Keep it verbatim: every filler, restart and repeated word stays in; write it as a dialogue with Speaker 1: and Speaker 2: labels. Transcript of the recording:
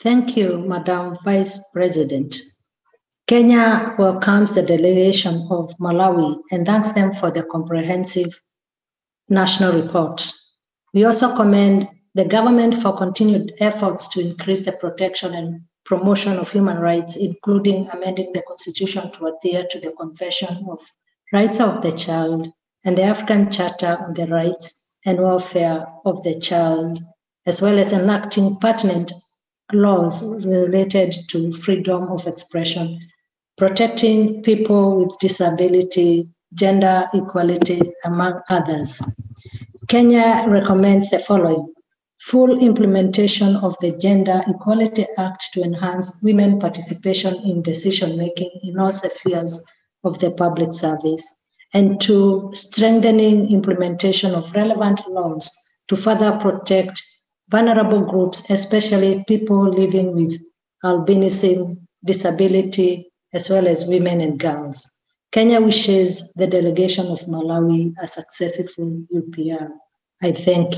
Speaker 1: Thank you, Madam Vice President. Kenya welcomes the delegation of Malawi and thanks them for the comprehensive national report. We also commend the government for continued efforts to increase the protection and promotion of human rights, including amending the constitution to adhere to the Convention of Rights of the Child and the African Charter on the Rights and Welfare of the Child, as well as enacting pertinent laws related to freedom of expression, protecting people with disability, gender equality, among others. Kenya recommends the following: full implementation of the Gender Equality Act to enhance women participation in decision-making in all spheres of the public service, and two, strengthening implementation of relevant laws to further protect vulnerable groups, especially people living with albinism, disability, as well as women and girls. Kenya wishes the delegation of Malawi a successful U P R. I thank you.